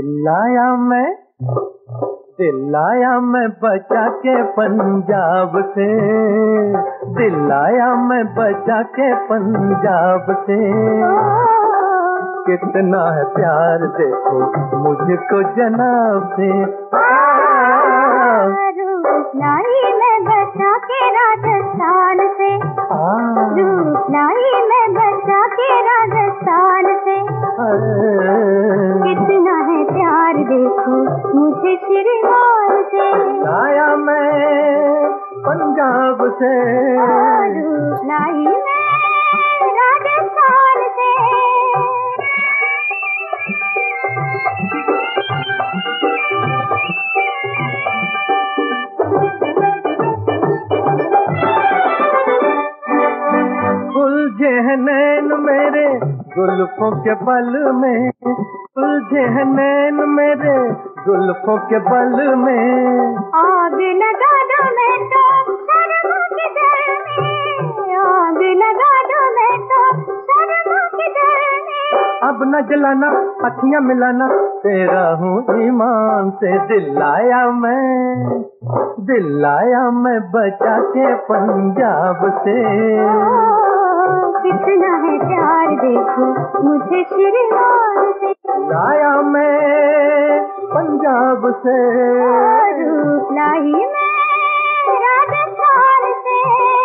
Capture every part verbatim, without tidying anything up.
दिल आया मैं दिल आया मैं बचा के पंजाब से, दिल आया मैं बचा के पंजाब से। कितना है प्यार देखो मुझको जनाब से। लाई मैं बचा के राजस्थान से, लाई मैं बचा के राजस्थान से। कितना है प्यार देखो मुझे श्रीमान से। लाया मैं पंजाब से, लाई मैं राजस्थान से। उलझे हैं नैन मेरे जुल्फों के बल में, उलझे हैं नैन मेरे जुल्फों के बल में। आग लगा दो मैं तो शर्म की दिल में, आग लगा दो मैं तो शर्म की दिल में। अब न जलाना अखियां मिलाना तेरा हूँ ईमान से। दिल आया मैं दिल आया मैं बचा के पंजाब से। कितना है प्यार देखो मुझे श्रीमान से। लाया मैं पंजाब से, लाई मैं राजस्थान से।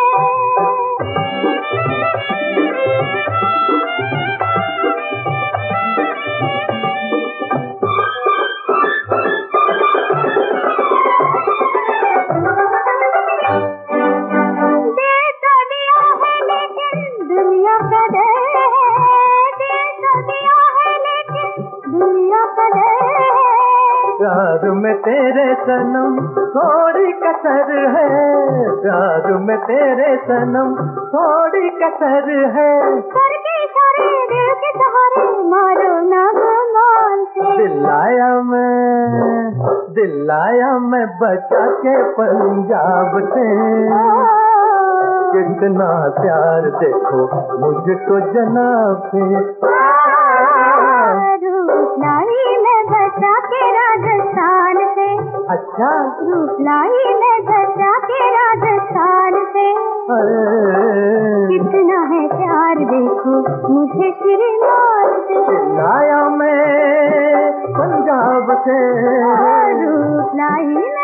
प्यार में तेरे सनम थोड़ी कसर है, प्यार में तेरे सनम थोड़ी कसर है। करके सारे दिल के सहारे मारो ना गुमान से। दिल आया मैं दिल आया मैं बचा के पंजाब से। कितना प्यार देखो मुझको जनाब से। लाई मैं बचा के राजस्थान से। अच्छा रूप लाई मैं बचा के राजस्थान से। कितना है प्यार देखो मुझे श्रीमान से। लाया मैं पंजाब से, रूप लाई